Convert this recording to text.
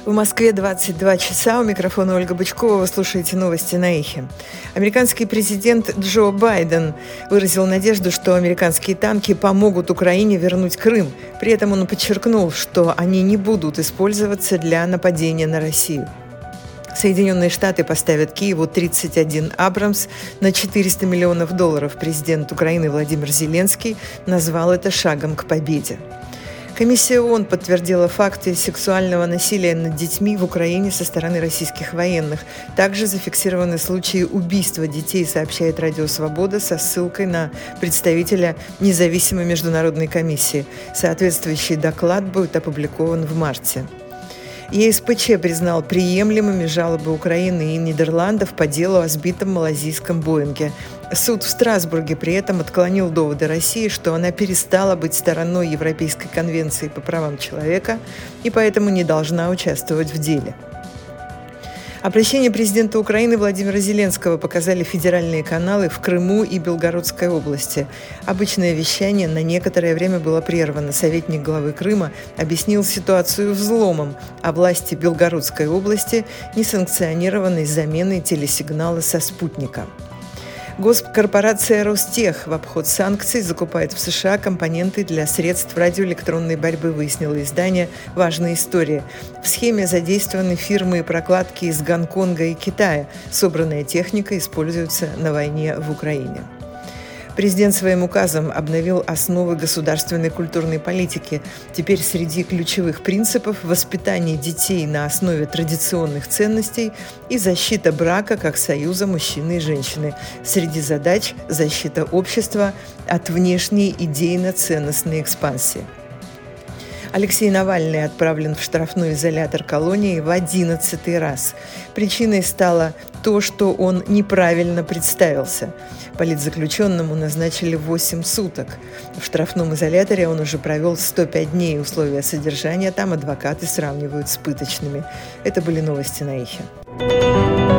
В Москве 22 часа. У микрофона Ольга Бычкова. Вы слушаете новости на Эхе. Американский президент Джо Байден выразил надежду, что американские танки помогут Украине вернуть Крым. При этом он подчеркнул, что они не будут использоваться для нападения на Россию. Соединенные Штаты поставят Киеву 31 «Абрамс» на $400 миллионов. Президент Украины Владимир Зеленский назвал это шагом к победе. Комиссия ООН подтвердила факты сексуального насилия над детьми в Украине со стороны российских военных. Также зафиксированы случаи убийства детей, сообщает Радио Свобода со ссылкой на представителя независимой международной комиссии. Соответствующий доклад будет опубликован в марте. ЕСПЧ признал приемлемыми жалобы Украины и Нидерландов по делу о сбитом малазийском «Боинге». Суд в Страсбурге при этом отклонил доводы России, что она перестала быть стороной Европейской конвенции по правам человека и поэтому не должна участвовать в деле. Обращение президента Украины Владимира Зеленского показали федеральные каналы в Крыму и Белгородской области. Обычное вещание на некоторое время было прервано. Советник главы Крыма объяснил ситуацию взломом, а власти Белгородской области – несанкционированной заменой телесигнала со спутника. Госкорпорация «Ростех» в обход санкций закупает в США компоненты для средств радиоэлектронной борьбы, выяснило издание «Важная история». В схеме задействованы фирмы и прокладки из Гонконга и Китая. Собранная техника используется на войне в Украине. Президент своим указом обновил основы государственной культурной политики. Теперь среди ключевых принципов воспитание детей на основе традиционных ценностей и защита брака как союза мужчины и женщины. Среди задач – защита общества от внешней идейно-ценностной экспансии. Алексей Навальный отправлен в штрафной изолятор колонии в 11-й раз. Причиной стало то, что он неправильно представился. Политзаключенному назначили 8 суток. В штрафном изоляторе он уже провел 105 дней. Условия содержания там адвокаты сравнивают с пыточными. Это были новости на Эхе.